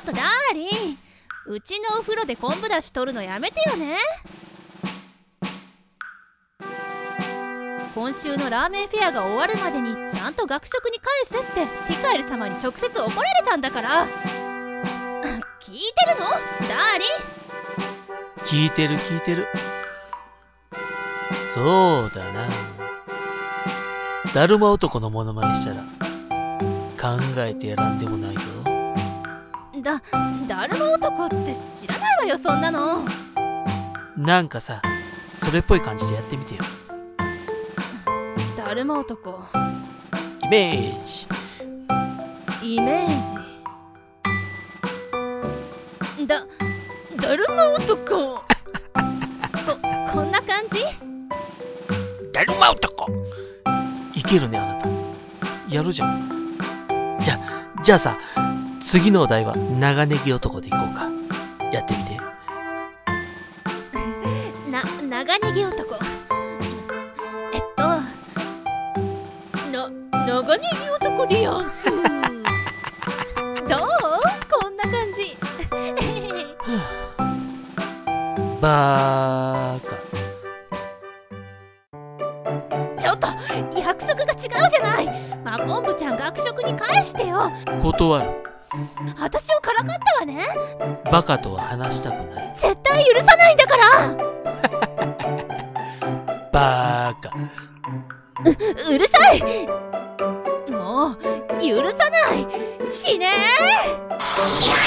とダーリン、うちのお風呂で昆布だし取るのやめてよね。今週のラーメンフェアが終わるまでにちゃんと学食に返せってティカエル様に直接怒られたんだから。聞いてるのダーリン。 聞いてる聞いてる。そうだな。だるま男のモノマネしたら考えてやらんでもないぞ。 だるま男って知らないわよ、そんなの。 なんかさ、それっぽい感じでやってみてよ。 だるま男イメージ。 イメージ。だるま男こんな感じ。 だるま男いけるね、あなた。やるじゃん。じゃあさ、次のお題は長ネギ男でいこうか。やってみて。 長ネギ男。長ネギ男でやんす。どう？こんな感じ。 バーカ。 ちょっと約束が違うじゃない。マコンブちゃん学食に返してよ。 断る。 私をからかったわね。 バカとは話したくない。 絶対許さないんだから。 バーカ。 うるさい。もう許さない。死ねー。